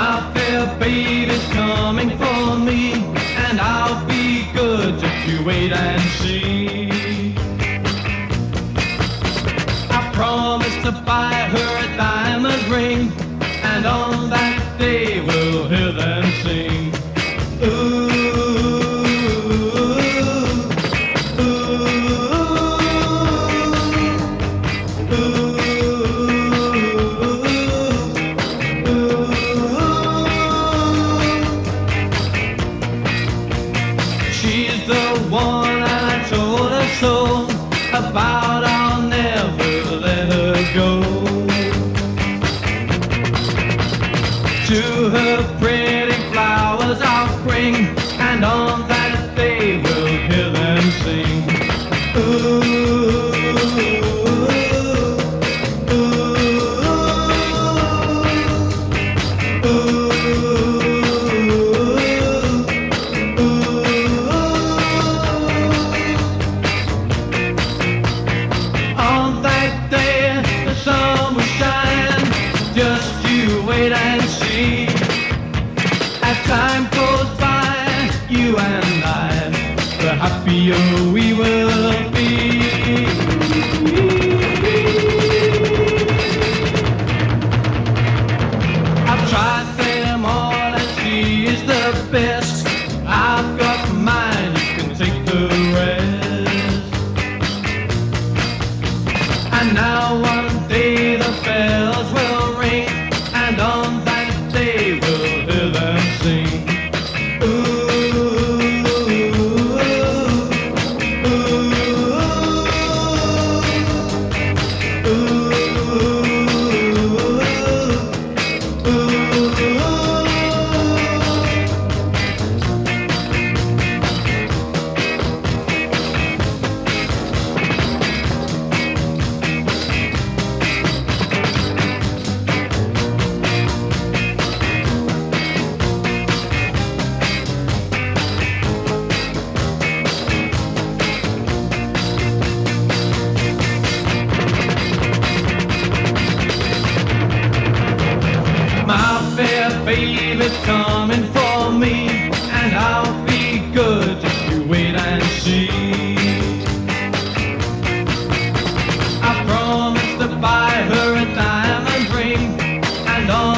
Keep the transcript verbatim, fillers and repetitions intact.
My fair baby's coming for me, and I'll be good, just you wait and see. I promised to buy her a diamond ring, and on that day we'll hear them sing. Ooh, ooh, ooh. She's the one, and I told her so, about I'll never let her go. To her pretty flowers I'll bring, and on that day we'll hear them sing. Ooh, ooh, ooh. On that day the sun will shine, just you wait and see. As time goes by, you and I, the happier we will be. I've tried them all and she is the best. I've got mine, you can take the rest. And now one day the bells will ring, and on that day we'll hear them sing. Ooh, ooh, ooh, ooh. My fair baby's coming for me, and I'll be good, just you wait and see. I promised to buy her a diamond ring, and on